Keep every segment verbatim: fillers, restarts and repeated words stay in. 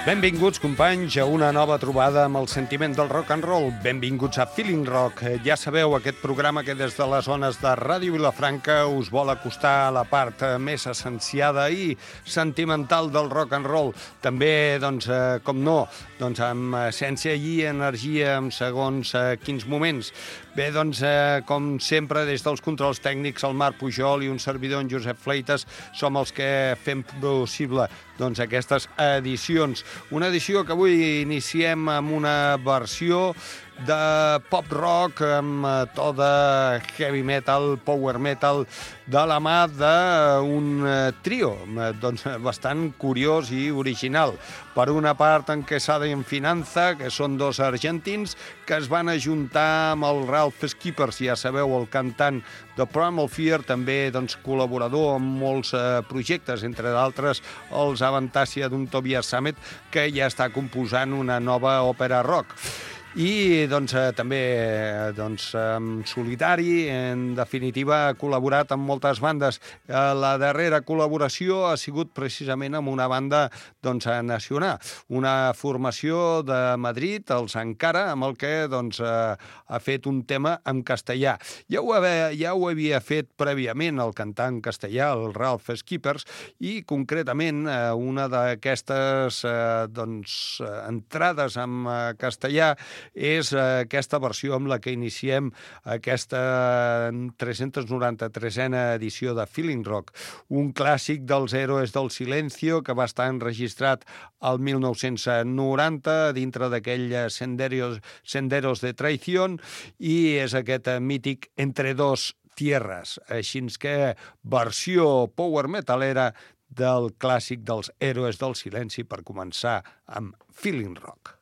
Benvinguts, companys, a una nova trobada amb el sentiment del rock and roll. Benvinguts a Feeling Rock. Ja sabeu, aquest programa que des de les zones de Ràdio Vilafranca us vol acostar a la part més essenciada i sentimental del rock and roll. També, doncs, eh, com no, doncs amb essència i energia en segons eh, quins moments. Bé, doncs, eh, com sempre, des dels controls tècnics, el Marc Pujol i un servidor, en Josep Fleites, som els que fem possible doncs, aquestes edicions. Una edició que avui iniciem amb una versió de pop rock amb to de heavy metal, power metal, de la mà d'un trio doncs, bastant curiós i original. Per una part, en Quesada i en Finanza, que són dos argentins que es van ajuntar amb el Ralph Skippers, ja sabeu, el cantant de Primal Fear, també doncs, col·laborador en molts eh, projectes, entre d'altres els Avantasia d'un Tobias Sammet, que ja està composant una nova òpera rock. I doncs, eh, també eh, doncs, en solitari, en definitiva, ha col·laborat amb moltes bandes. Eh, la darrera col·laboració ha sigut precisament amb una banda doncs, nacional, una formació de Madrid, els Encara, amb el que doncs, eh, ha fet un tema en castellà. Ja ho, havia, ja ho havia fet prèviament el cantant castellà, el Ralph Skippers, i concretament eh, una d'aquestes eh, doncs, entrades en eh, castellà és aquesta versió amb la que iniciem aquesta tres-cents noranta-tresena edició de Feeling Rock, un clàssic dels Héroes del Silencio que va estar enregistrat al mil nou-cents noranta dintre d'aquell Senderos, Senderos de Traición, i és aquest mític Entre dos tierras, així que versió power metalera del clàssic dels Héroes del Silenci per començar amb Feeling Rock.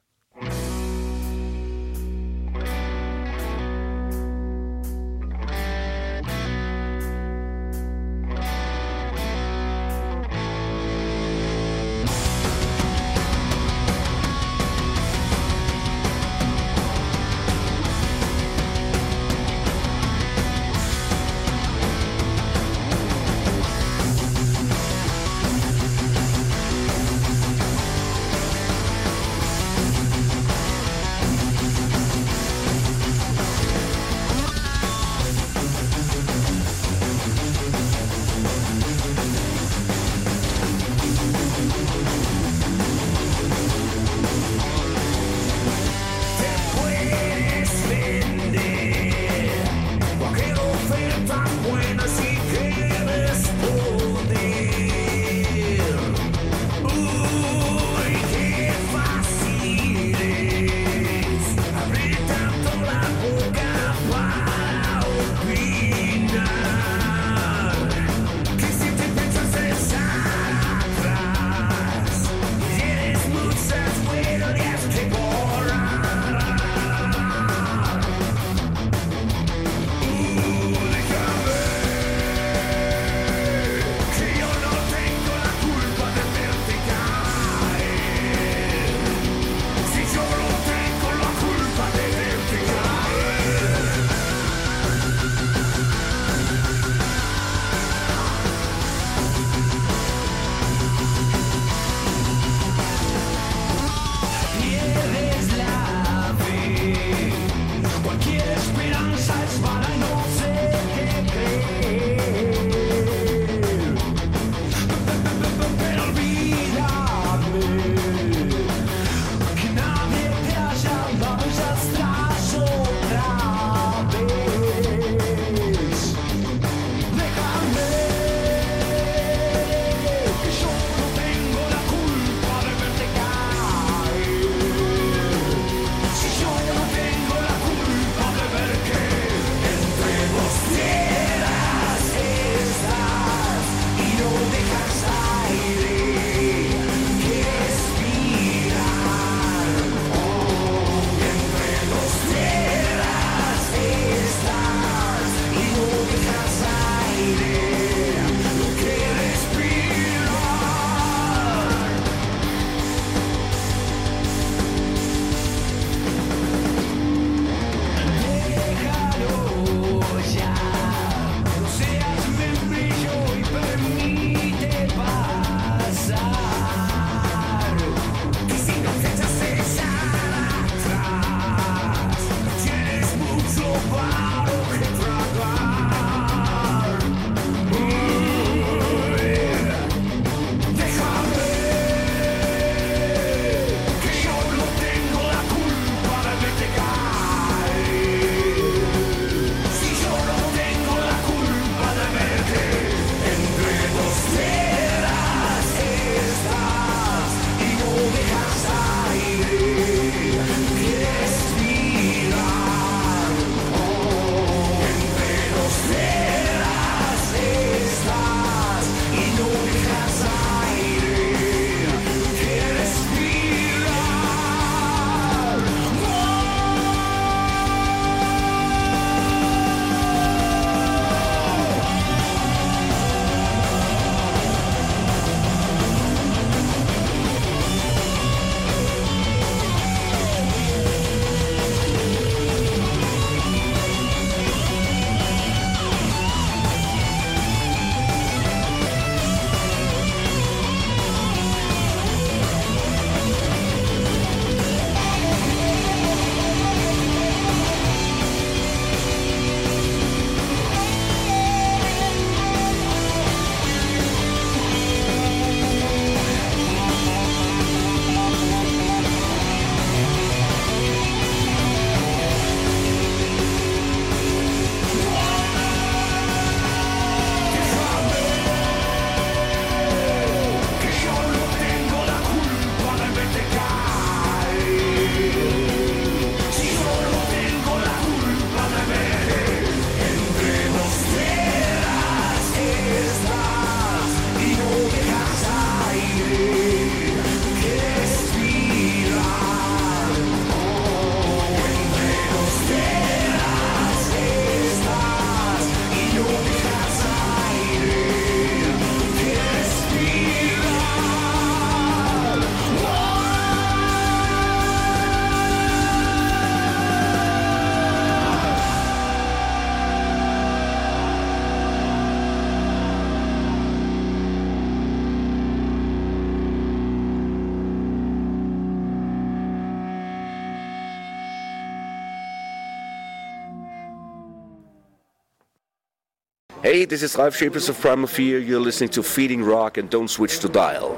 Hey, this is Ralf Schepers of Primal Fear. You're listening to Feeding Rock and don't switch to dial.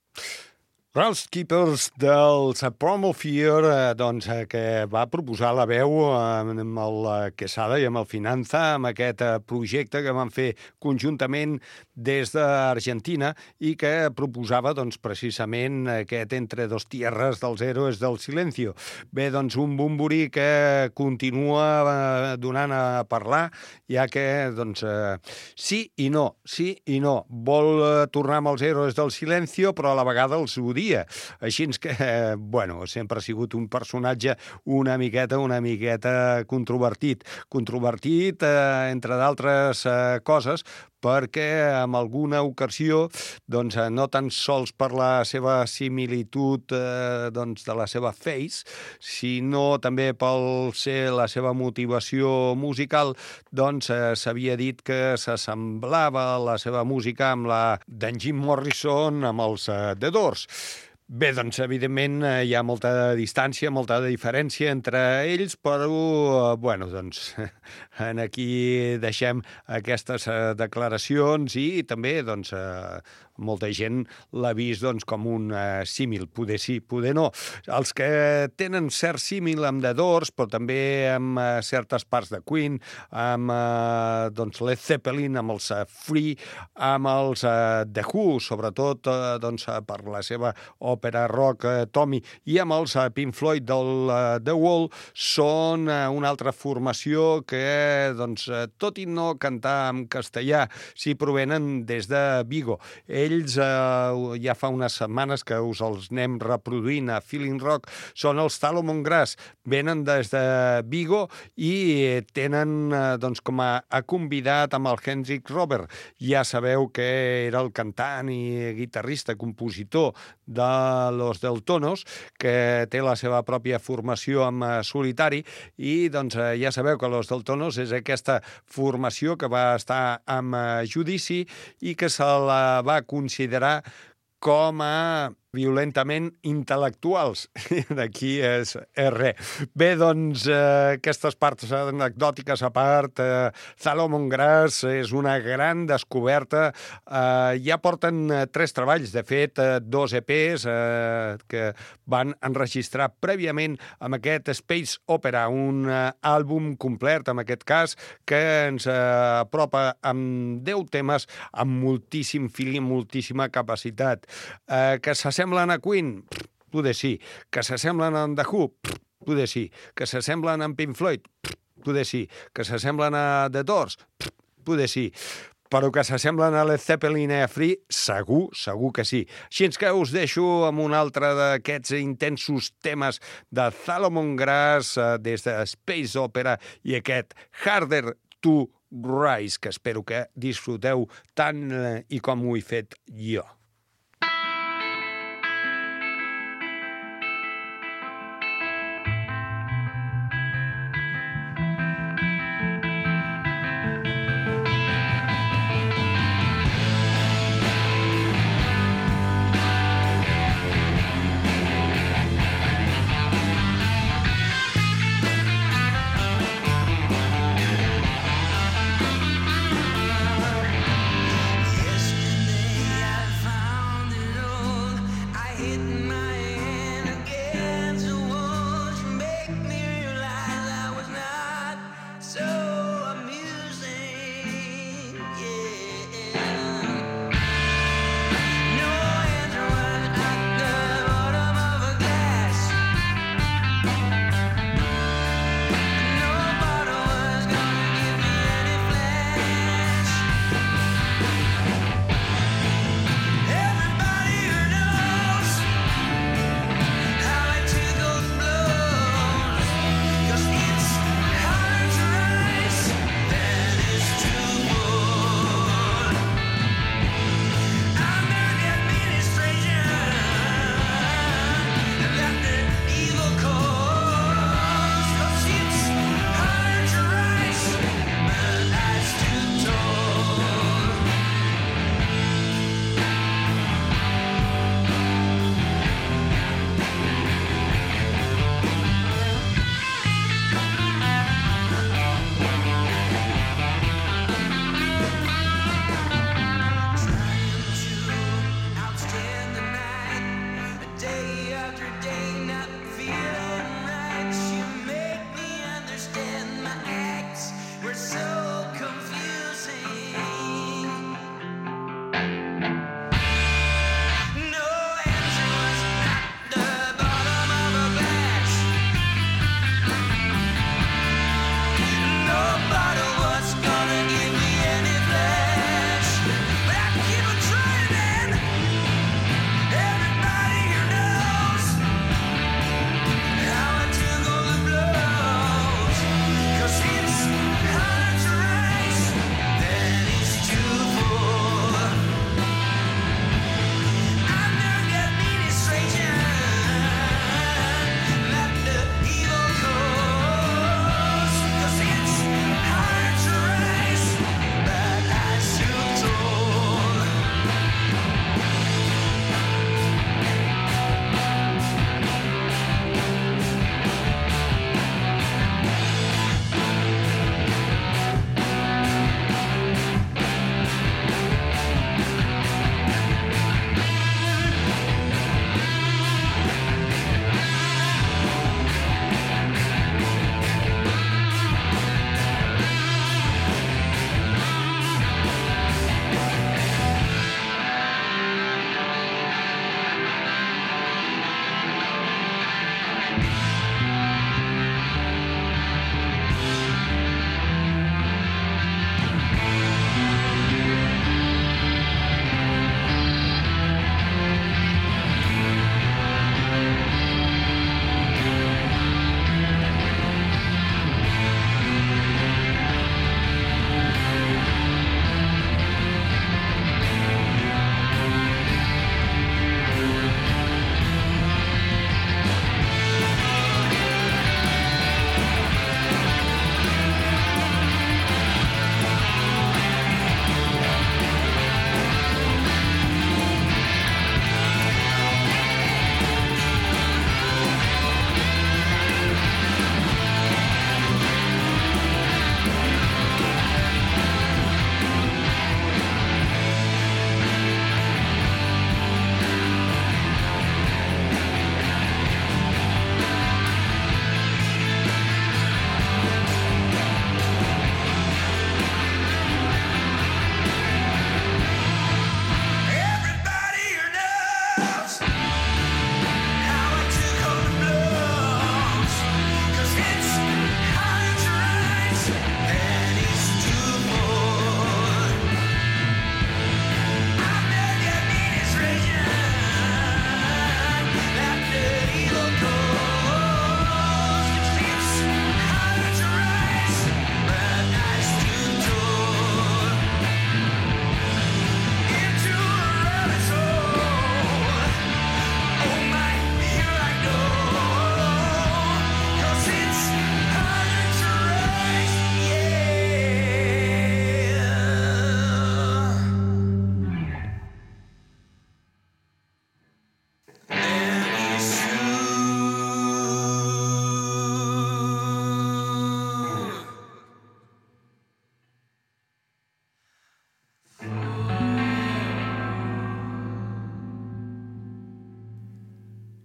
Ralf Schepers dels Primal Fear, eh, doncs, eh, que va proposar la veu eh, amb el eh, Quesada i amb el Finanza, amb aquest eh, projecte que van fer conjuntament des d'Argentina i que proposava, doncs, precisament aquest Entre dos tierras dels héroes del silencio. Bé, doncs, un bumburi que continua eh, donant a parlar, ja que, doncs, eh, sí i no, sí i no. Vol eh, tornar amb els héroes del silencio, però a la vegada els odia. Així que, eh, bueno, sempre ha sigut un personatge una miqueta, una miqueta controvertit. Controvertit, eh, entre d'altres eh, coses, perquè en alguna ocasió, doncs, no tan sols per la seva similitud eh, doncs, de la seva face, sinó també pel ser la seva motivació musical, doncs eh, s'havia dit que s'assemblava la seva música amb la d'en Jim Morrison, amb els eh, The Doors. Bé, doncs, evidentment, hi ha molta distància, molta diferència entre ells, però, bueno, doncs, aquí deixem aquestes declaracions i també, doncs, molta gent l'ha vist, doncs, com un uh, símil. Poder sí, poder no. Els que tenen cert símil amb The Doors, però també amb uh, certes parts de Queen, amb, uh, doncs, Led Zeppelin, amb els uh, Free, amb els uh, The Who, sobretot, uh, doncs, uh, per la seva òpera rock uh, Tommy, i amb els uh, Pink Floyd del uh, The Wall, són uh, una altra formació que, doncs, uh, tot i no cantar en castellà, s'hi provenen des de Vigo. Ells, eh, ja fa unes setmanes que us els anem reproduint a Feeling Rock, són els Salomon Grass. Venen des de Vigo i tenen, eh, doncs, com a, a convidat amb el Hendrik Robert. Ja sabeu que era el cantant i guitarrista, compositor de Los Deltonos, que té la seva pròpia formació en solitari, i doncs ja sabeu que Los Deltonos és aquesta formació que va estar en judici i que se la va considerar com a violentament intel·lectuals. D'aquí és, és res. Bé, doncs, eh, aquestes parts anecdòtiques a part, eh, Salomon Grass és una gran descoberta. Eh, ja porten eh, tres treballs, de fet, eh, dos E Pes eh, que van enregistrar prèviament amb aquest Space Opera, un eh, àlbum complet, en aquest cas, que ens eh, apropa amb deu temes, amb moltíssim feeling, moltíssima capacitat. Eh, que s'assembla S'assemblen a Queen? Poder sí. Que s'assemblen a The Who? Poder sí. Que s'assemblen a Pink Floyd? Poder sí. Que s'assemblen a The Doors? Poder sí. Però que s'assemblen a Led Zeppelin i a Free? Segur, segur que sí. Així que us deixo amb un altre d'aquests intensos temes de Salomon Grass des de Space Opera i aquest Harder to Rise, que espero que disfruteu tant i com ho he fet jo. Yesterday I found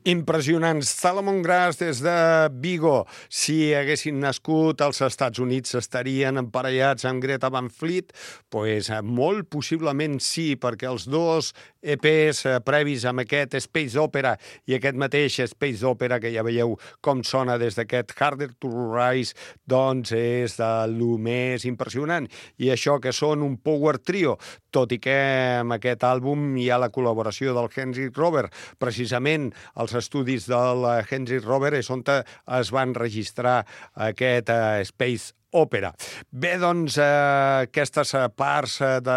Impressionants. Salomon Grass des de Vigo. Si haguessin nascut als Estats Units estarien emparellats amb Greta Van Fleet? Pues molt possiblement sí, perquè els dos E Pes previs amb aquest Space Opera i aquest mateix Space Opera, que ja veieu com sona des d'aquest Harder to Rise, doncs és de lo més impressionant. I això que són un power trio, tot i que amb aquest àlbum hi ha la col·laboració del Henry Rover. Precisament els estudis del Henry Rover és on es van registrar aquest Space Opera. Bé, doncs, eh, aquestes parts de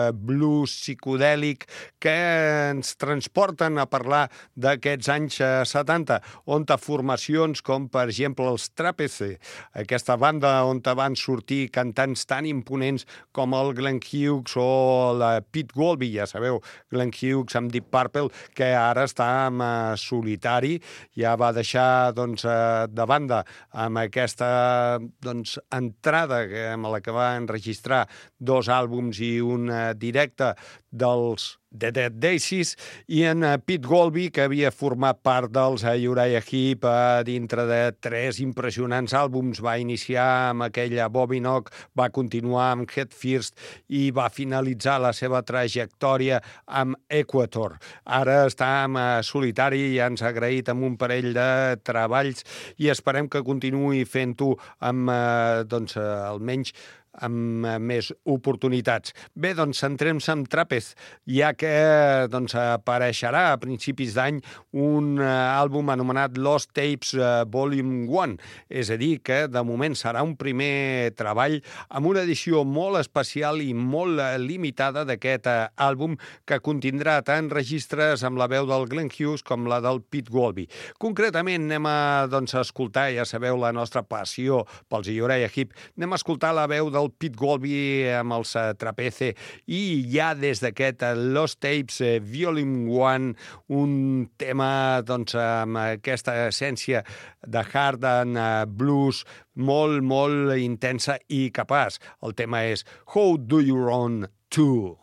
blues psicodèlic que ens transporten a parlar d'aquests anys setanta, on formacions com, per exemple, els Trapeze, aquesta banda on van sortir cantants tan imponents com el Glenn Hughes o la Pete Golby, ja sabeu, Glenn Hughes amb Deep Purple, que ara està en solitari, ja va deixar doncs, de banda amb aquesta doncs, entrada amb la que va enregistrar dos àlbums i un directe dels The Dead Daisies, i en Pete Golby, que havia format part dels Uriah Heep dintre de tres impressionants àlbums. Va iniciar amb aquella Bobby Knock, va continuar amb Head First i va finalitzar la seva trajectòria amb Equator. Ara està en solitari i ens ha agraït amb un parell de treballs i esperem que continuï fent-ho amb, doncs, almenys amb més oportunitats. Bé, doncs centrem-se en Trapeze, ja que doncs, apareixerà a principis d'any un àlbum anomenat Lost Tapes Volume one, és a dir, que de moment serà un primer treball amb una edició molt especial i molt limitada d'aquest àlbum, que contindrà tant registres amb la veu del Glenn Hughes com la del Pete Golby. Concretament anem a doncs, escoltar, ja sabeu la nostra passió pels Uriah Heep, anem a escoltar la veu del el Pete Golby amb els Trapeze i ja des d'aquest Lost Tapes Volume one, un tema doncs, amb aquesta essència de hard and blues molt, molt intensa i capaç. El tema és How Do You Run To?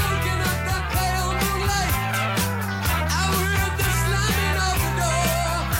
I've heard the slamming of the door.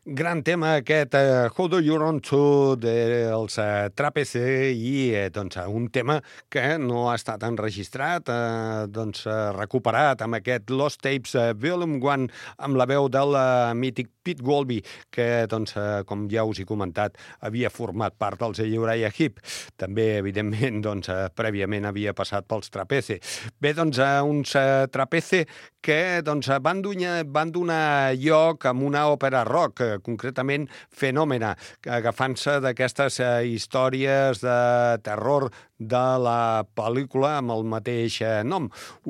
Gran tema aquest, uh, How Do You Run To, dels uh, Trapeze, i eh, doncs, un tema que no ha estat enregistrat, uh, doncs, uh, recuperat amb aquest Lost Tapes uh, Volume one, amb la veu del uh, mític Pete Wolby, que, doncs, uh, com ja us he comentat, havia format part dels Uriah Heep. També, evidentment, doncs, uh, prèviament havia passat pels Trapeze. Bé, doncs, uh, uns uh, Trapeze que doncs, van, donar, van donar lloc amb una òpera rock, eh, concretament Fenòmena, agafant-se d'aquestes eh, històries de terror de la pel·lícula amb el mateix eh, nom.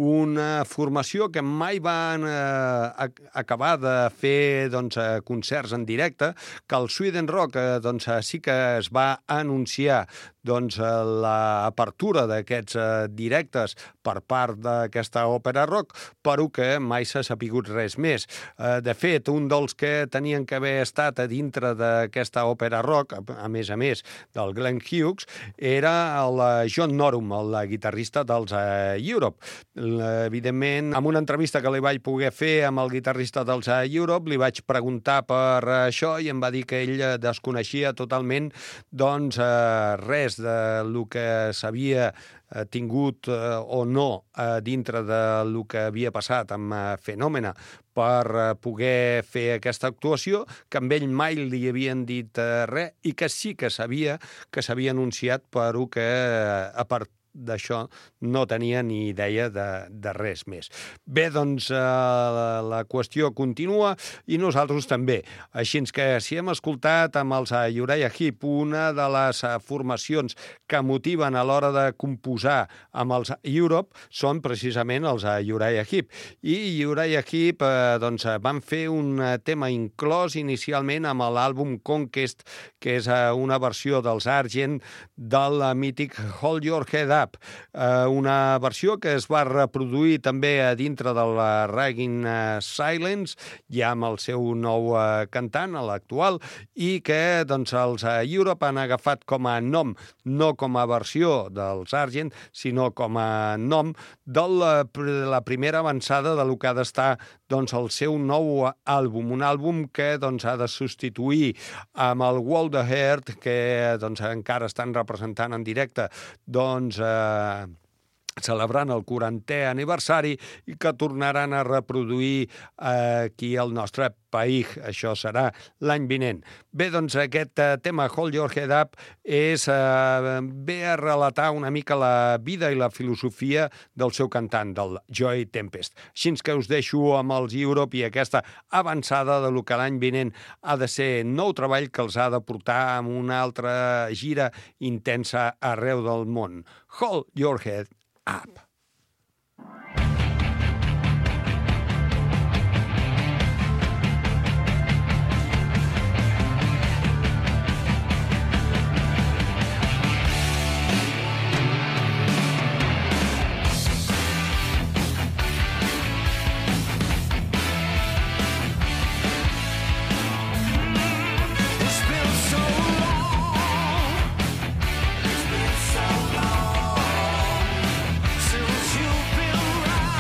Una formació que mai van eh, acabar de fer doncs, eh, concerts en directe, que el Sweden Rock eh, doncs, sí que es va anunciar doncs, l'apertura d'aquests eh, directes per part d'aquesta òpera rock, però que mai s'ha sapigut res més. Eh, de fet, un dels que tenien que haver estat a dintre d'aquesta òpera rock, a, a més a més del Glenn Hughes, era el John Norum, el guitarrista dels uh, Europe. Evidentment, en una entrevista que li vaig poder fer amb el guitarrista dels uh, Europe, li vaig preguntar per uh, això i em va dir que ell desconeixia totalment doncs, uh, res de lo que s'havia tingut eh, o no eh, dintre de lo que havia passat amb eh, Fenòmena per eh, poder fer aquesta actuació, que amb ell mai li havien dit eh, res i que sí que sabia que s'havia anunciat, però que eh, a part d'això no tenia ni idea de, de res més. Bé, doncs eh, la, la qüestió continua i nosaltres també. Així que si hem escoltat amb els uh, Uriah Heep, una de les uh, formacions que motiven a l'hora de composar amb els Europe són precisament els uh, Uriah Heep. I Uriah Heep eh, doncs, van fer un uh, tema inclòs inicialment amb l'àlbum Conquest, que és uh, una versió dels Argent del uh, mític Hold Your Head Up, Uh, una versió que es va reproduir també a dintre de la Raging uh, Silence, ja amb el seu nou uh, cantant, l'actual, i que doncs, els uh, Europe han agafat com a nom, no com a versió dels Argent, sinó com a nom de la, la primera avançada de lo que ha d'estar doncs, el seu nou àlbum, un àlbum que doncs, ha de substituir amb el World of Heart, que doncs, encara estan representant en directe, doncs, eh, celebrant el quarantè aniversari i que tornaran a reproduir eh, aquí al nostre país. Això serà l'any vinent. Bé, doncs aquest eh, tema Hold Your Head Up és, eh, ve a relatar una mica la vida i la filosofia del seu cantant, del Joey Tempest. Així que us deixo amb els Europe i aquesta avançada de lo que l'any vinent ha de ser nou treball que els ha de portar amb una altra gira intensa arreu del món. Hold Your Head Up. You've been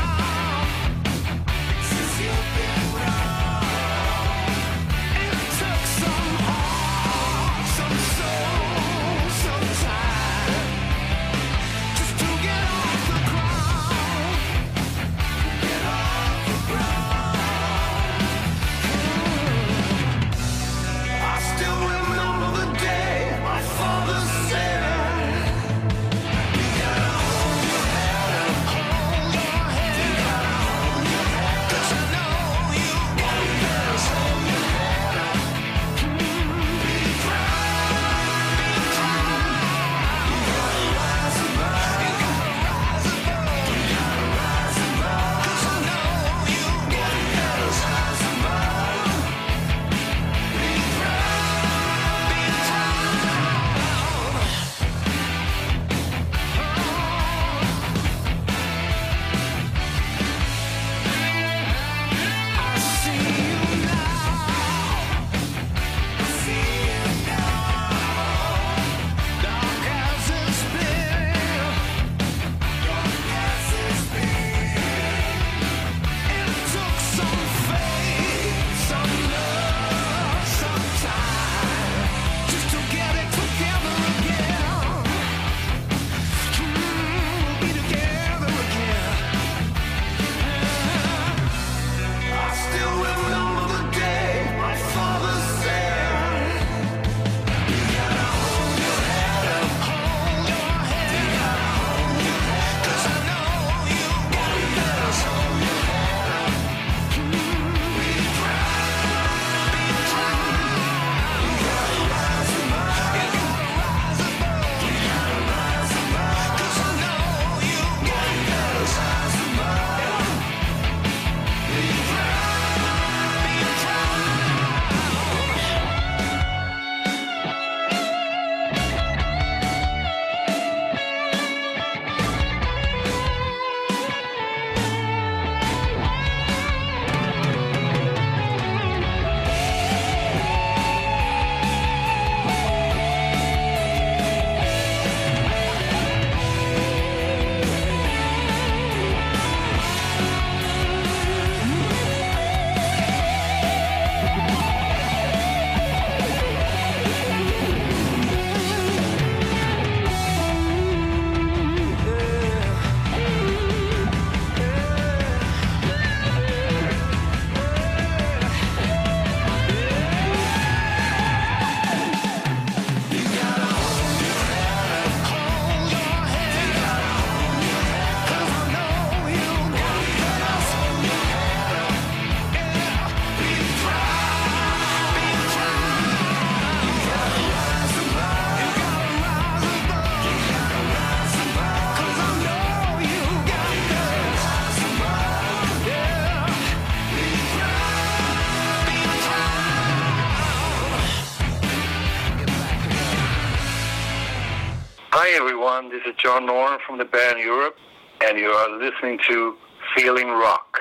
Hi everyone, this is John Norton from the band Europe, and you are listening to Feeling Rock.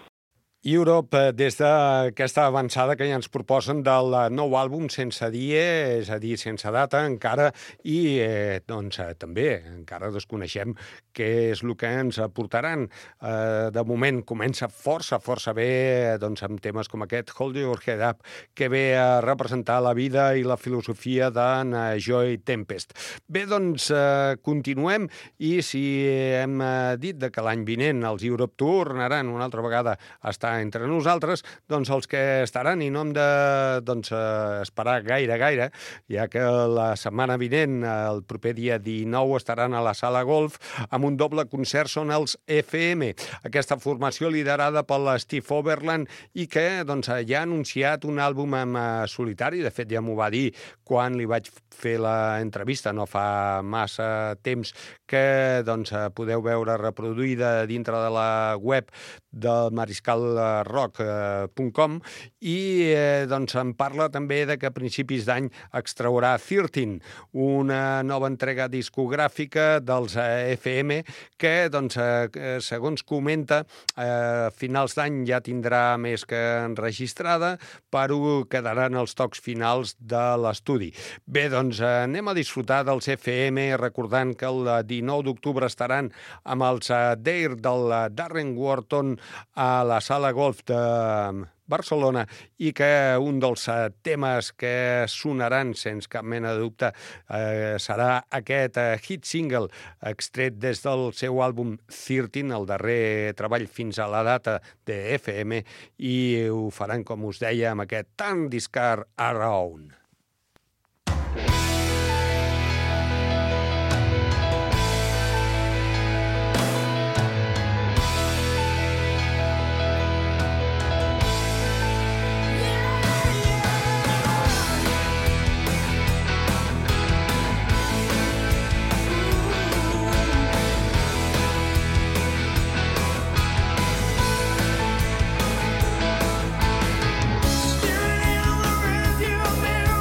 Europe, des d'aquesta avançada que ja ens proposen del nou àlbum sense dia, és a dir, sense data encara, i eh, doncs també encara desconeixem què és el que ens aportaran. Eh, de moment comença força, força bé doncs, amb temes com aquest Hold Your Head Up, que ve a representar la vida i la filosofia d'en Joey Tempest. Bé, doncs eh, continuem, i si hem dit que l'any vinent els Europe tornaran una altra vegada a estar entre nosaltres, doncs els que estaran, i no hem de doncs, esperar gaire, gaire, ja que la setmana vinent, el proper dia dinou, estaran a la Sala Golf amb un doble concert, són els F M. Aquesta formació liderada per Steve Overland i que doncs, ja ha anunciat un àlbum en solitari. De fet, ja m'ho va dir quan li vaig fer l'entrevista, no fa massa temps, que doncs, podeu veure reproduïda dintre de la web del mariscal rock punt com, i eh, doncs en parla també de que a principis d'any extraurà thirteen, una nova entrega discogràfica dels eh, F M que, doncs, eh, segons comenta, a eh, finals d'any ja tindrà més que enregistrada, però quedaran els tocs finals de l'estudi. Bé, doncs eh, anem a disfrutar dels F M, recordant que el dinou d'octubre estaran amb els eh, Dare del eh, Darren Wharton a la Sala Golf de Barcelona, i que un dels temes que sonaran sense cap mena de dubte eh, serà aquest eh, hit single extret des del seu àlbum thirteen, el darrer treball fins a la data de F M, i ho faran, com us deia, amb aquest Turn This Car Around. Steering in the rearview mirror.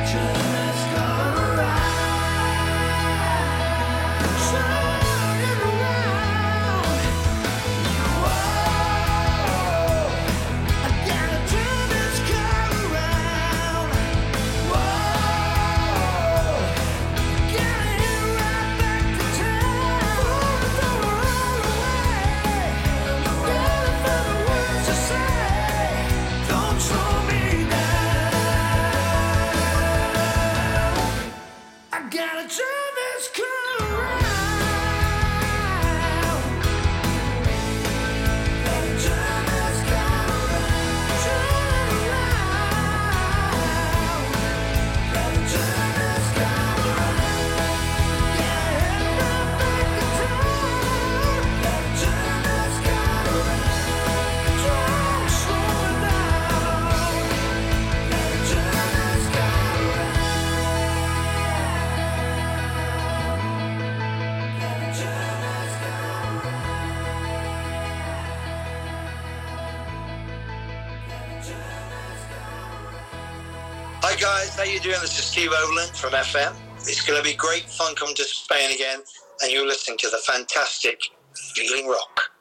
Hi guys, how you doing? This is Steve Overland from F M. It's going to be great fun coming to Spain again, and you're listening to the fantastic Feeling Rock.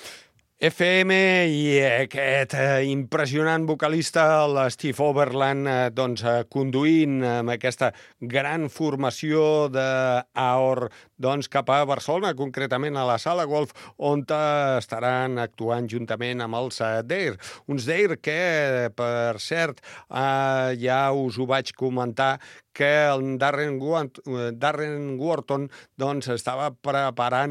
F M i aquest eh, impressionant vocalista, el Steve Overland, eh, doncs, eh, conduint amb aquesta gran formació d'Aor doncs, cap a Barcelona, concretament a la Sala Golf, on estaran actuant juntament amb els eh, Dare. Uns Dare que, per cert, eh, ja us ho vaig comentar, que el Darren, Darren Wharton doncs, estava preparant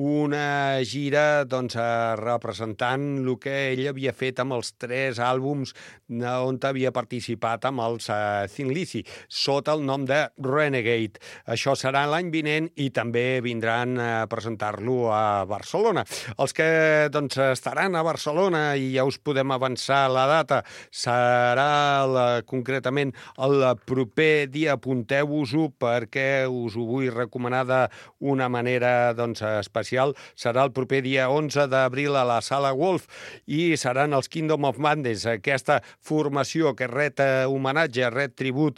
una gira doncs, representant el que ell havia fet amb els tres àlbums on havia participat amb els uh, Thin Lizzy, sota el nom de Renegade. Això serà l'any vinent i també vindran a presentar-lo a Barcelona. Els que doncs, estaran a Barcelona, i ja us podem avançar la data, serà la, concretament el proper dia, apunteu-vos-ho perquè us ho vull recomanar d'una manera doncs, especial. Serà el proper dia onze d'abril a la Sala Wolf i seran els Kingdom of Madness, aquesta formació que ret homenatge, ret tribut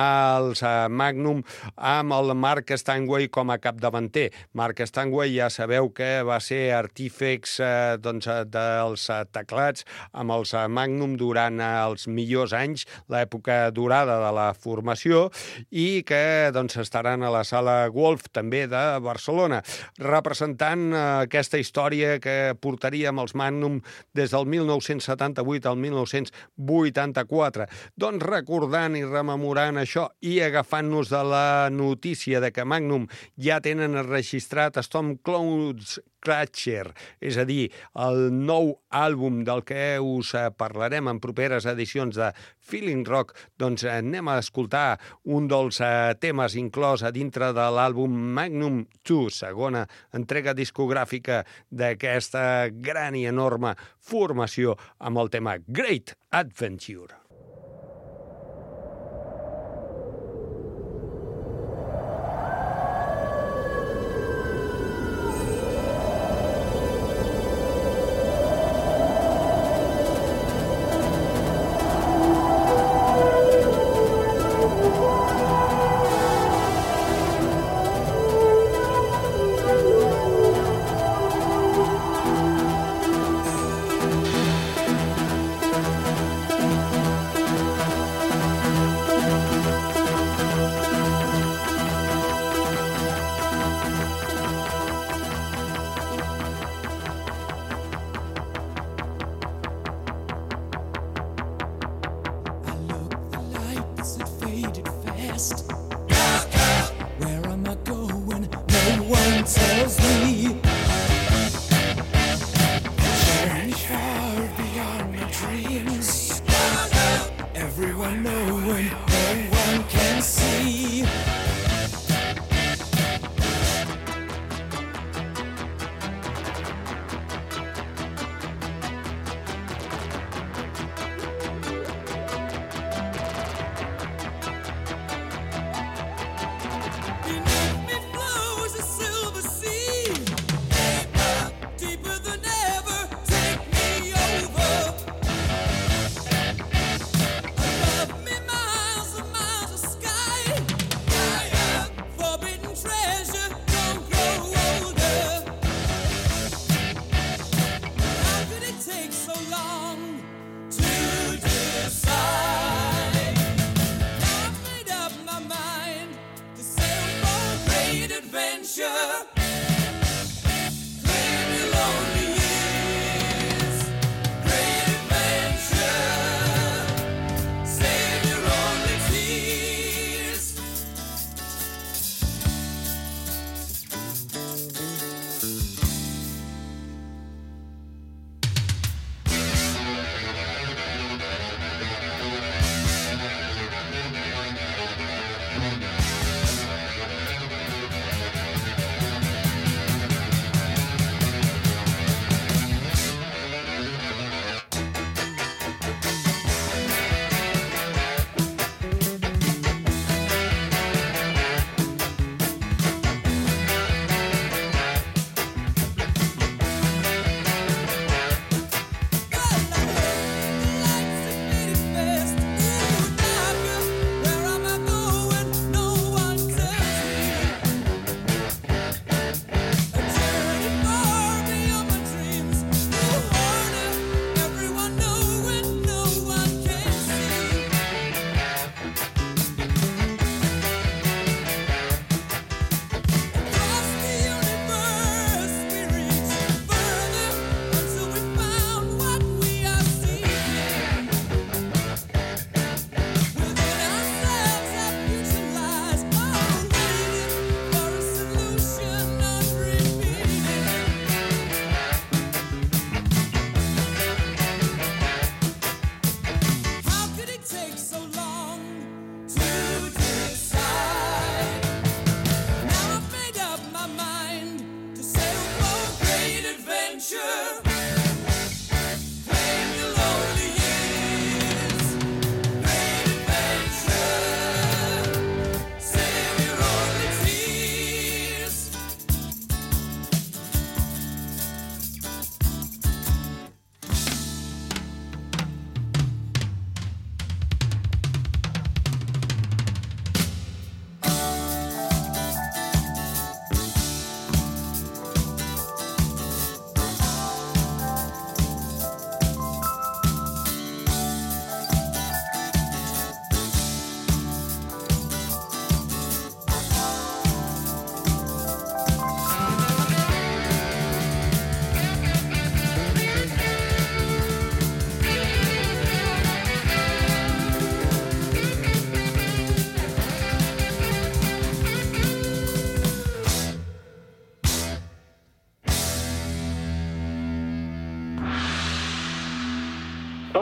als Magnum amb el Mark Stanway com a capdavanter. Mark Stanway ja sabeu que va ser artífex eh, doncs, dels teclats amb els Magnum durant els millors anys, l'època dorada de la formació, i que doncs, estaran a la Sala Wolf també de Barcelona, representant eh, aquesta història que portaríem els Magnum des del mil nou-cents setanta-vuit al mil nou-cents vuitanta-quatre. Doncs recordant i rememorant això i agafant-nos de la notícia de que Magnum ja tenen registrat Storm Clouds Catcher, és a dir, el nou àlbum del que us parlarem en properes edicions de Feeling Rock, doncs anem a escoltar un dels temes inclòs a dintre de l'àlbum Magnum dos, segona entrega discogràfica d'aquesta gran i enorme formació amb el tema Great Adventure. Sky.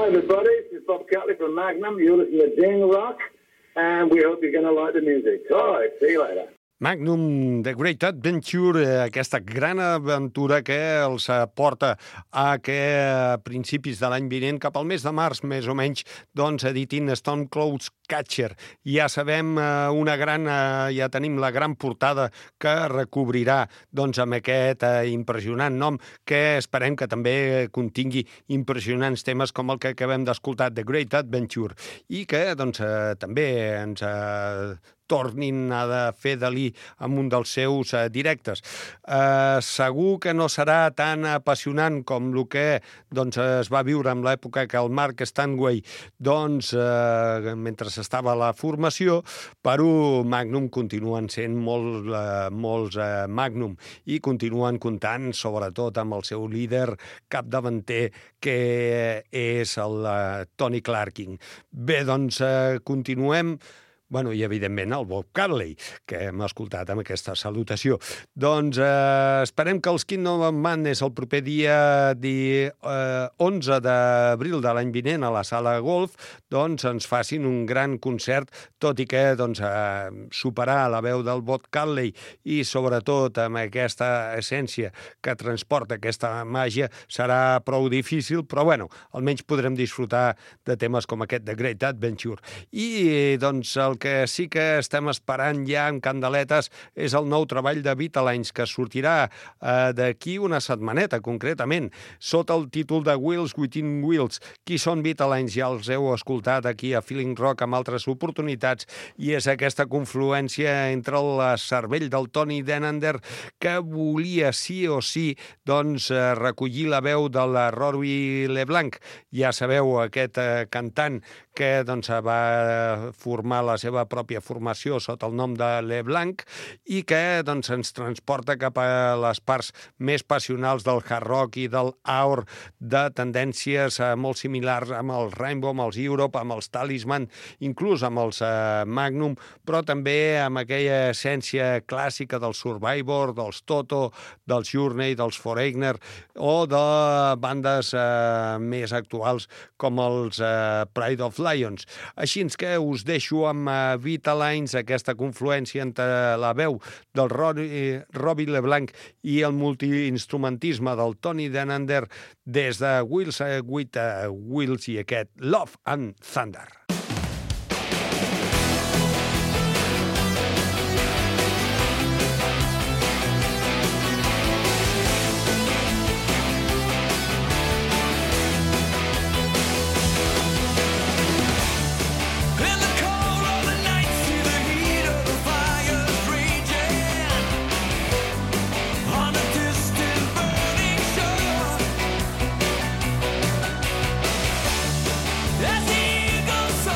Hi, everybody. This is Bob Catley from Magnum. You're listening to Ding Rock, and we hope you're going to like the music. All right, see you later. Magnum, The Great Adventure, aquesta gran aventura que els porta a que a principis de l'any vinent, cap al mes de març, més o menys, doncs editin Stone Cloud Catcher. Ja sabem una gran, ja tenim la gran portada que recobrirà doncs amb aquest impressionant nom que esperem que també contingui impressionants temes com el que acabem d'escoltar, The Great Adventure, i que doncs també ens tornin a de fer Dalí amb un dels seus uh, directes. Uh, segur que no serà tan apassionant com el que doncs, es va viure en l'època que el Mark Stanway, doncs, uh, mentre estava a la formació, però Magnum continuen sent molt, uh, molts uh, Magnum i continuen comptant sobretot amb el seu líder capdavanter, que és el uh, Tony Clarkin. Bé, doncs, uh, continuem. Bueno, i evidentment el Bob Catley, que hem escoltat amb aquesta salutació. Doncs eh, esperem que els Kingdom of Madness el proper dia di, eh, onze d'abril de l'any vinent a la Sala Golf doncs ens facin un gran concert, tot i que doncs, eh, superar la veu del Bob Catley i sobretot amb aquesta essència que transporta aquesta màgia serà prou difícil, però bueno, almenys podrem disfrutar de temes com aquest de Great Adventure. I doncs el El que sí que estem esperant ja amb candeletes és el nou treball de Vitalines, que sortirà eh, d'aquí una setmaneta, concretament, sota el títol de Wheels Within Wheels. Qui són Vitalines? Ja els heu escoltat aquí a Feeling Rock amb altres oportunitats, i és aquesta confluència entre el cervell del Tony Denander, que volia sí o sí doncs, recollir la veu de la Robbie LeBlanc. Ja sabeu, aquest eh, cantant que doncs, va formar la seva pròpia formació sota el nom de LeBlanc i que doncs, ens transporta cap a les parts més passionals del hard rock i del aur, de tendències eh, molt similars amb els Rainbow, amb els Europe, amb els Talisman, inclús amb els eh, Magnum, però també amb aquella essència clàssica del Survivor, dels Toto, dels Journey, dels Foreigner, o de bandes eh, més actuals com els eh, Pride of Lions. Així que us deixo amb uh, Vitalines, aquesta confluència entre la veu del Robbie, Robbie LeBlanc i el multiinstrumentisme del Tony Denander des de Wheels uh, with uh, Wheels i aquest Love and Thunder. As the eagle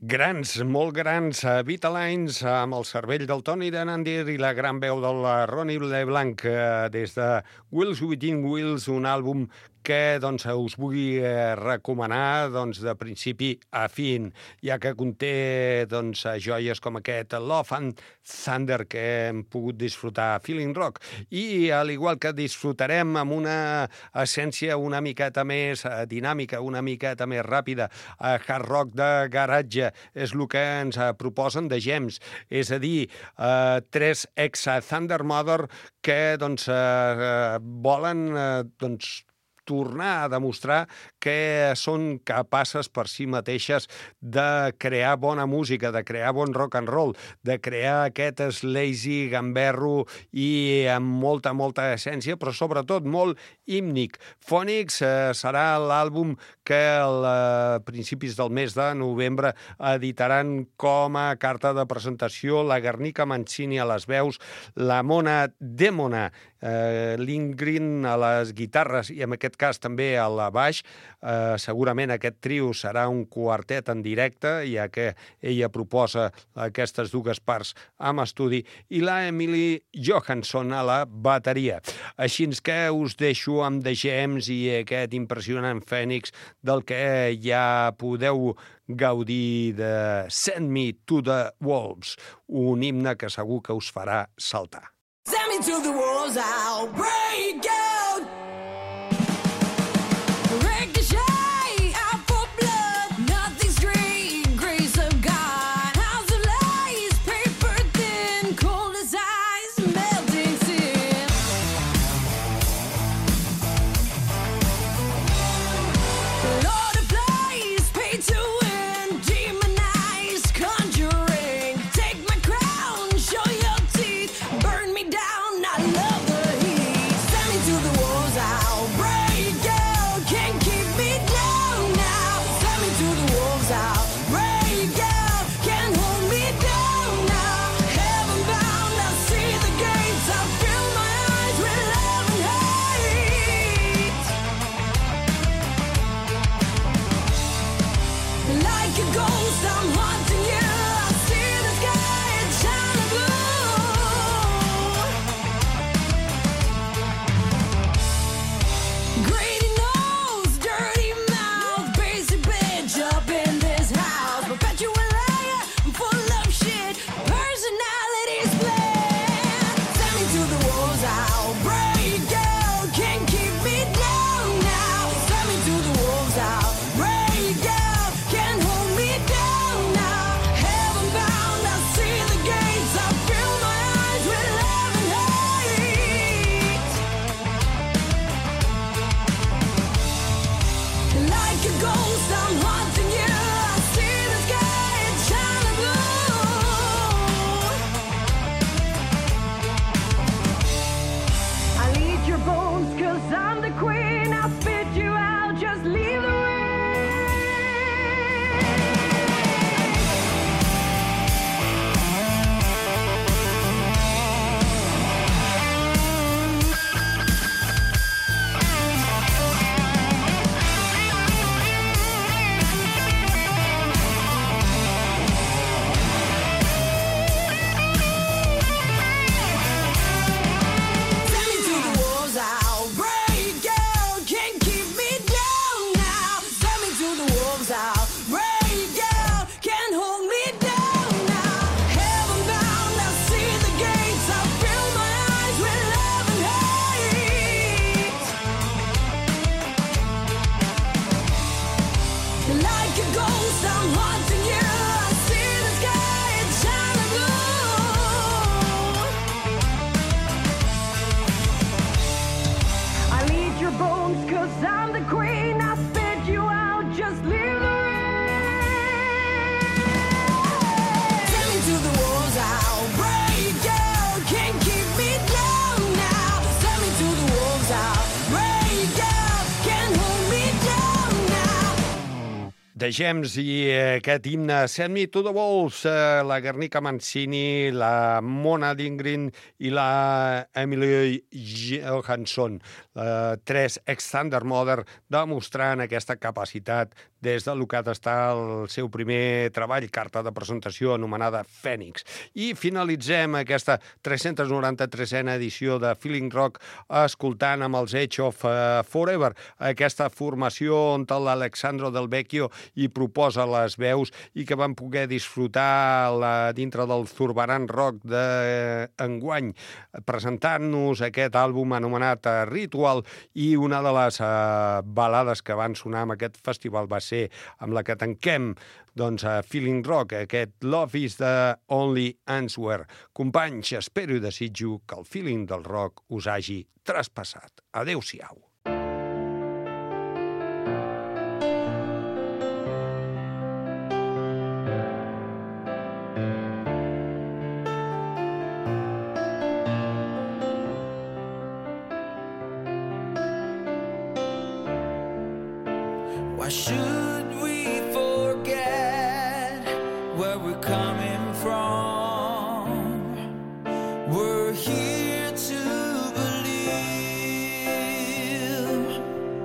Grans, molt grans, uh, Vitalines, uh, amb el cervell del Tony Denandir i la gran veu del Ronnie LeBlanc uh, des de Wheels Within Wheels, un àlbum que doncs, us vull eh, recomanar doncs, de principi a fin, ja que conté doncs, joies com aquest Love and Thunder que hem pogut disfrutar a Feeling Rock. I, al igual que disfrutarem amb una essència una miqueta més eh, dinàmica, una miqueta més ràpida, eh, hard rock de garatge, és el que ens eh, proposen de Gems, és a dir, eh, tres ex-Thunder Mother que doncs, eh, volen eh, doncs, tornar a demostrar que són capaces per si mateixes de crear bona música, de crear bon rock and roll, de crear aquest slazy gamberro i amb molta, molta essència, però sobretot molt hímnic. Phonics eh, serà l'àlbum que a principis del mes de novembre editaran com a carta de presentació la Guernica Mancini a les veus, la Mona Demona, eh, Lindgren a les guitarres i en aquest cas també a la baix. Eh, segurament aquest trio serà un quartet en directe, ja que ella proposa aquestes dues parts amb estudi, i la Emily Johansson a la bateria. Així que us deixo amb The Gems i aquest impressionant Phoenix del que ja podeu gaudir de Send Me to the Wolves, un himne que segur que us farà saltar. Send me to the wolves, I'll break out. Ricochet, out for blood, nothing straight, grace of God. House of lies, paper thin, cold as ice, melting sin. Lord of flies, paid to win, demonized, conjuring. Take my crown, show your teeth, burn me down, I love the heat. Send me to the wolves, I'll break out. Can't keep me down now. Send me to the wolves, I'll break out. Can't hold me down now. Heaven bound, I see the gates. I fill my eyes with love and hate. Like a ghost, I'm haunting you. I see the sky, it's shining blue. Greedy nose, dirty mouth, basic bitch up in this house. Perpetual liar, I'm full of shit, personality split. Send me to the wolves, I'll break out. Can't keep me down now. Send me to the wolves, I'll break out. Can't hold me down now. Heaven bound, I see the gates. I fill my eyes with love and hate. Like a ghost, I'm haunting you. I see the sky, it's shining blue. I'll eat your bones, cause I'm the queen. I'll spit you out, just leave the ring. Send me to the wolves, I'll break out. Can't keep me down now. Send me to the wolves, I'll break out. Can't hold me down now. Heaven bound, I see the gates. I fill my eyes with love and hate. Like a ghost, I'm haunting you. I see the sky, it's shining blue. I'll eat your bones, cause I'm the queen. I'll spit you out, just leave the ring. Send me to the wolves, I'll break out. Can't keep me down now. Send me to the wolves, I'll break out. Can't hold me down now. The Gems i aquest himne Send Me to the Wolves, eh, la Guernica Mancini, la Mona Lindgren i la Emily Johansson, eh, tres ex-Thunder Mother, demostrant aquesta capacitat des del que ha d'estar el seu primer treball, carta de presentació anomenada Fènix. I finalitzem aquesta tres-cents noranta-tresena edició de Feeling Rock escoltant amb els Edge of Forever, aquesta formació on l'Alexandro Del Vecchio hi proposa les veus i que vam poder disfrutar la, dintre del Zurbarán Rock d'enguany, presentant-nos aquest àlbum anomenat Ritual, i una de les uh, balades que van sonar en aquest festival va ser amb la que tanquem doncs, a Feeling Rock, aquest Love is the Only Answer. Companys, espero i desitjo que el feeling del rock us hagi traspassat. Adéu-siau. Why should we forget where we're coming from? We're here to believe.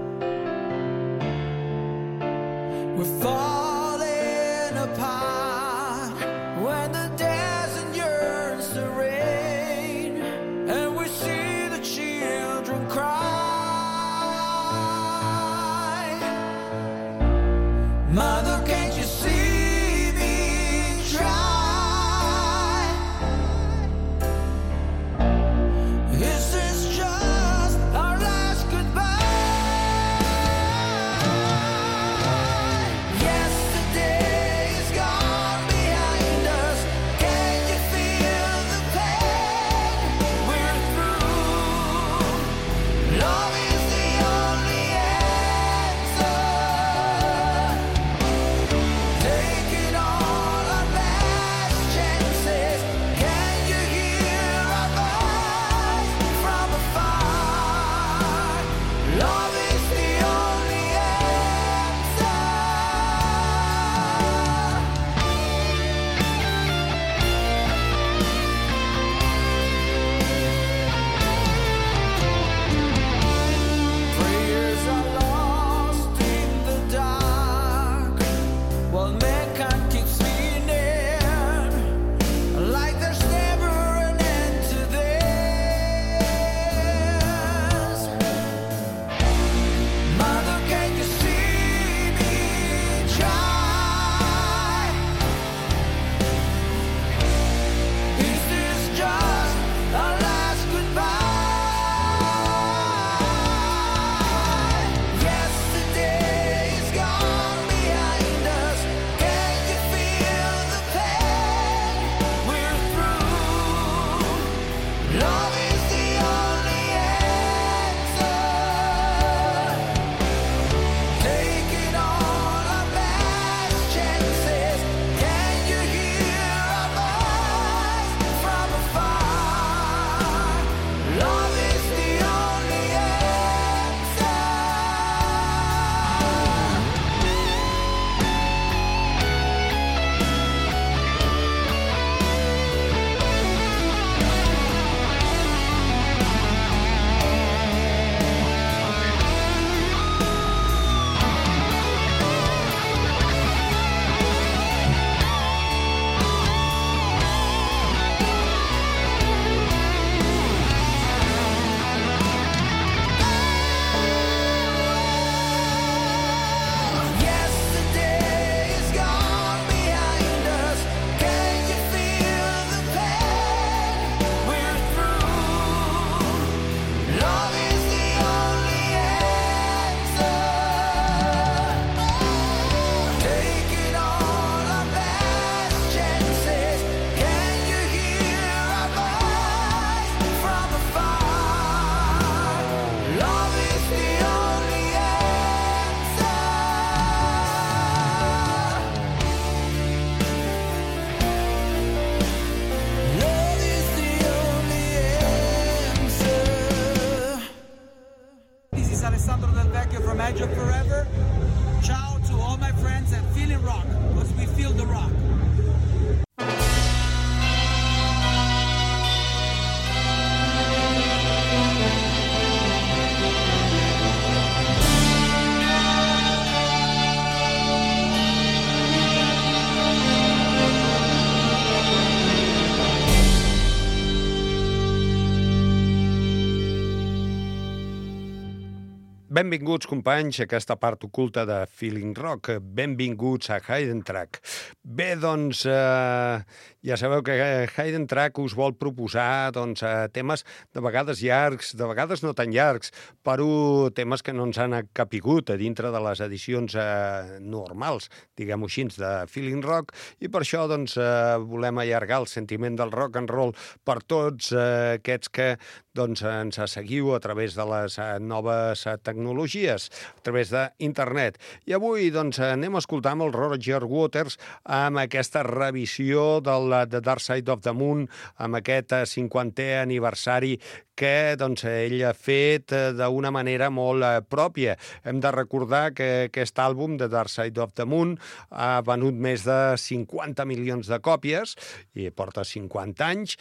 We're falling apart when the desert yearns to rain, and we see the children cry. Mother, can't you see me try? Benvinguts, companys, a aquesta part oculta de Feeling Rock. Benvinguts a Hidden Track. Bé, doncs, eh, ja sabeu que Hidden Track us vol proposar doncs, eh, temes de vegades llargs, de vegades no tan llargs, però temes que no ens han capigut a dintre de les edicions eh, normals, diguem-ho així, de Feeling Rock, i per això doncs, eh, volem allargar el sentiment del rock and roll per tots eh, aquests que doncs, ens seguiu a través de les eh, noves eh, tecnologies, a través d'internet. I avui doncs, anem a escoltar amb el Roger Waters amb aquesta revisió del The Dark Side of the Moon, amb aquest cinquantè aniversari que doncs, ell ha fet d'una manera molt eh, pròpia. Hem de recordar que aquest àlbum, The Dark Side of the Moon, ha venut més de cinquanta milions de còpies i porta cinquanta anys,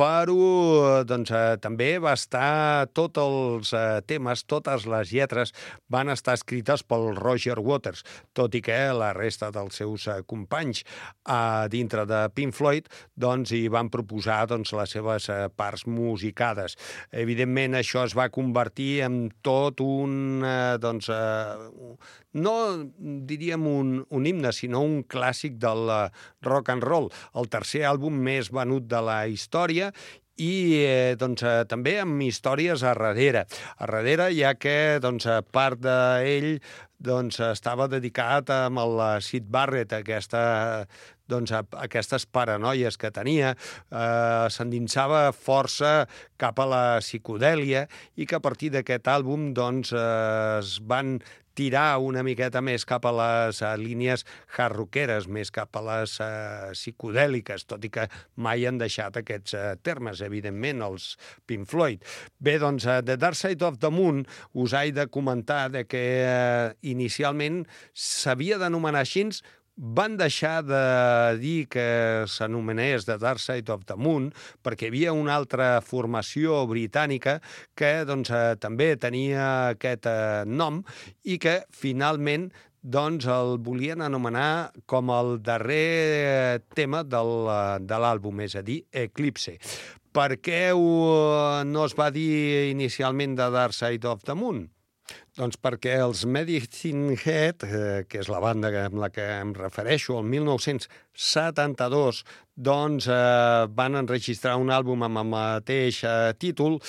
però doncs, eh, també va estar, tots els eh, temes, totes les lletres van estar escrites pel Roger Waters, tot i que la resta dels seus eh, companys eh, dintre de Pink Floyd doncs, hi van proposar doncs, les seves eh, parts musicades. Evidentment, això es va convertir en tot un... Eh, doncs, eh, no diríem un, un himne, sinó un clàssic del uh, rock and roll, el tercer àlbum més venut de la història, i eh, doncs, eh, també amb històries a darrere. A darrere, ja que doncs, part d'ell doncs, estava dedicat amb el Syd Barrett, aquesta, doncs, aquestes paranoies que tenia, eh, s'endinsava força cap a la psicodèlia i que a partir d'aquest àlbum doncs, eh, es van tirar una miqueta més cap a les uh, línies hard rockeres, més cap a les uh, psicodèliques, tot i que mai han deixat aquests uh, termes, evidentment, els Pink Floyd. Bé, doncs, uh, The Dark Side of the Moon us he de comentar de que uh, inicialment s'havia d'anomenar així. Van deixar de dir que s'anomenés The Dark Side of the Moon perquè hi havia una altra formació britànica que doncs, eh, també tenia aquest eh, nom i que finalment doncs, el volien anomenar com el darrer tema del, de l'àlbum, és a dir, Eclipse. Per què ho, no es va dir inicialment The Dark Side of the Moon? Doncs perquè els Medicine Head, eh, que és la banda amb la que em refereixo, el mil nou-cents setanta-dos, doncs eh, van enregistrar un àlbum amb el mateix eh, títol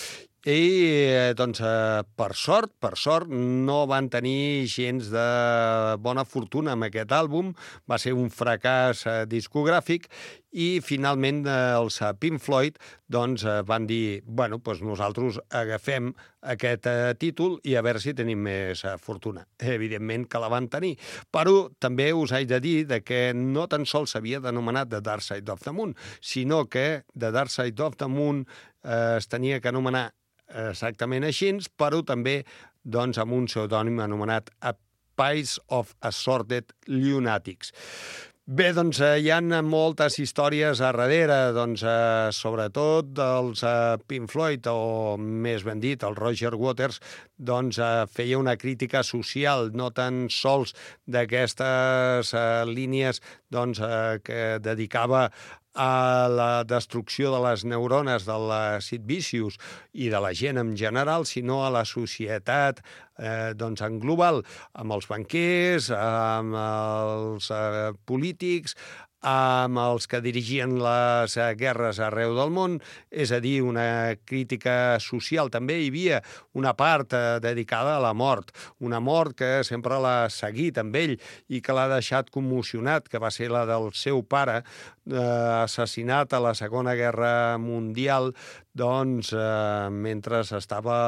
i, doncs, eh, per sort, per sort, no van tenir gens de bona fortuna amb aquest àlbum. Va ser un fracàs eh, discogràfic i, finalment, eh, els Pink Floyd doncs, eh, van dir, bueno, doncs nosaltres agafem aquest eh, títol i a veure si tenim més eh, fortuna. Evidentment que la van tenir. Però també us haig de dir de que no tan sols s'havia d'anomenar The Dark Side of the Moon, sinó que The Dark Side of the Moon eh, es tenia que anomenar exactament així, però també doncs, amb un pseudònim anomenat A Piece of Assorted Lunatics. Bé, doncs eh, hi ha moltes històries a darrere, doncs, eh, sobretot dels eh, Pink Floyd, o més ben dit, el Roger Waters, doncs eh, feia una crítica social, no tan sols d'aquestes eh, línies doncs, eh, que dedicava a la destrucció de les neurones del Sid Vicious i de la gent en general, sinó a la societat eh, doncs en global, amb els banquers, amb els eh, polítics, amb els que dirigien les eh, guerres arreu del món, és a dir, una crítica social. També hi havia una part eh, dedicada a la mort, una mort que sempre l'ha seguit amb ell i que l'ha deixat commocionat, que va ser la del seu pare, eh, assassinat a la Segona Guerra Mundial, doncs, eh, mentre estava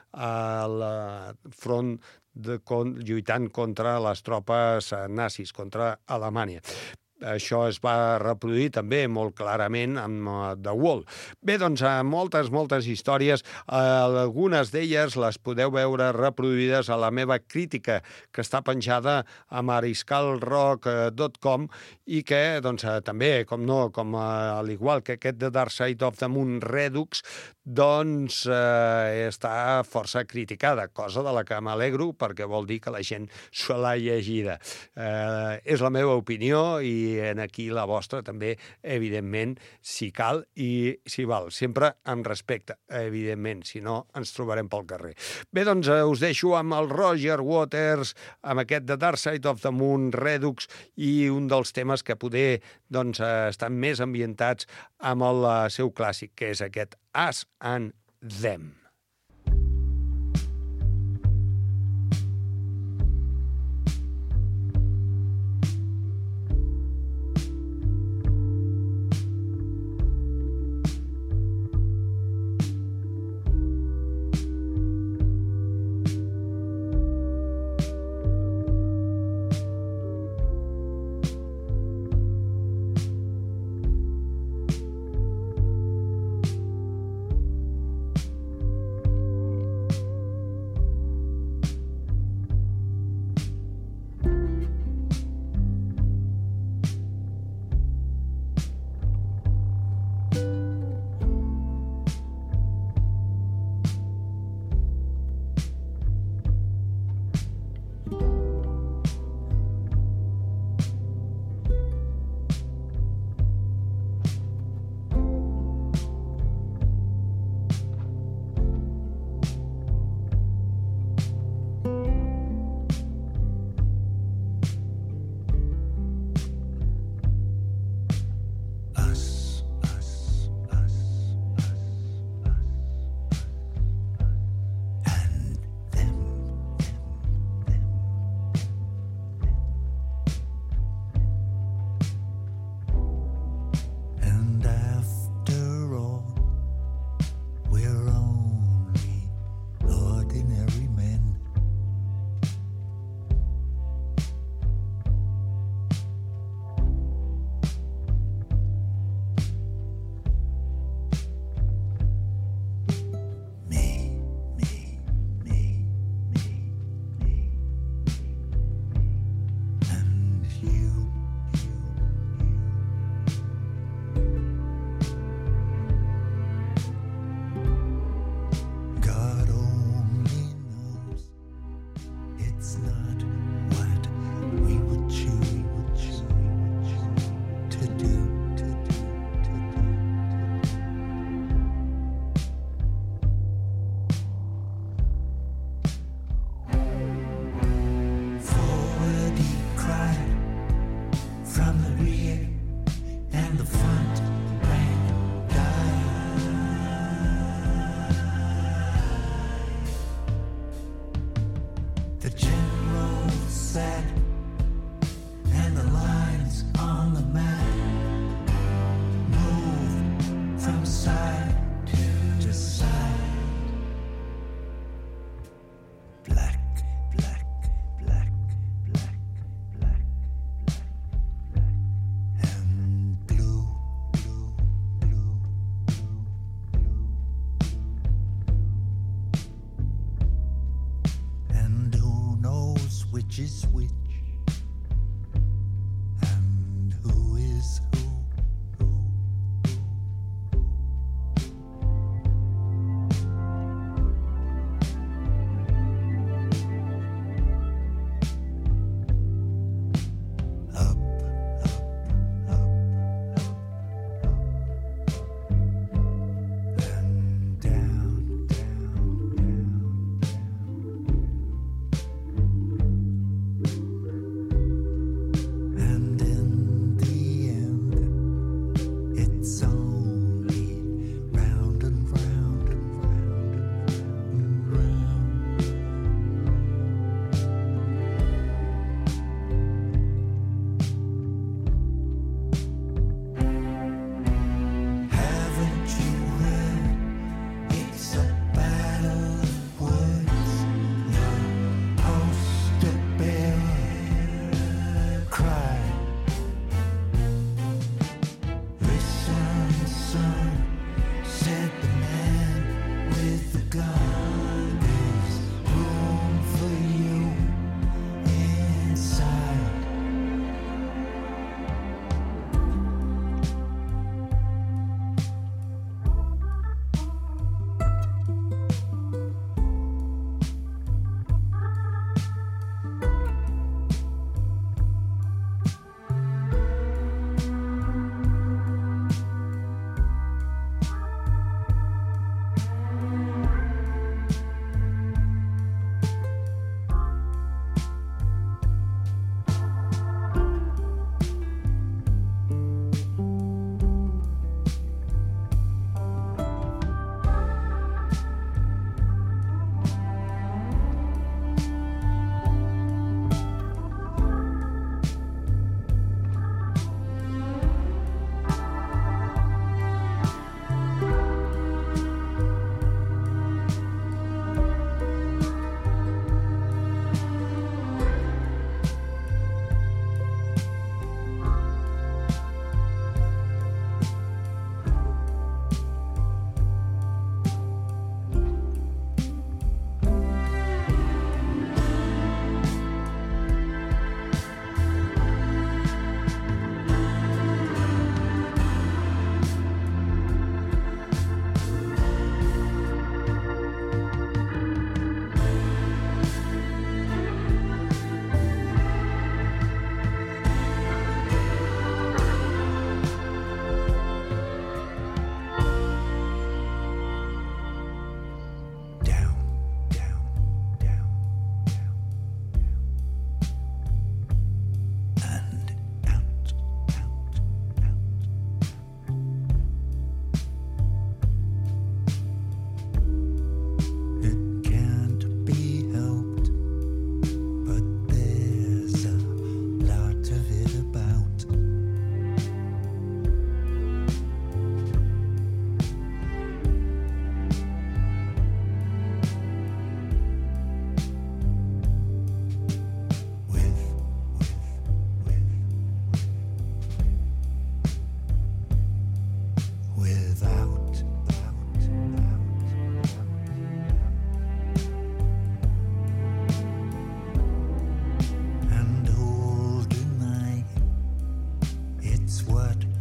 al front de, con, lluitant contra les tropes eh, nazis, contra Alemanya. Això es va reproduir també molt clarament amb uh, The Wall. Bé, doncs, uh, moltes, moltes històries. Uh, algunes d'elles les podeu veure reproduïdes a la meva crítica, que està penjada a mariscal rock dot com i que, doncs, uh, també, com no, com uh, al igual que aquest The Dark Side of the Moon Redux, doncs uh, està força criticada, cosa de la que m'alegro perquè vol dir que la gent se l'ha llegida. Uh, és la meva opinió i i en aquí la vostra també, evidentment, si cal i si val. Sempre amb respecte, evidentment, si no ens trobarem pel carrer. Bé, doncs eh, us deixo amb el Roger Waters, amb aquest The Dark Side of the Moon, Redux, i un dels temes que poder doncs, eh, estan més ambientats amb el eh, seu clàssic, que és aquest Us and Them. Thank is what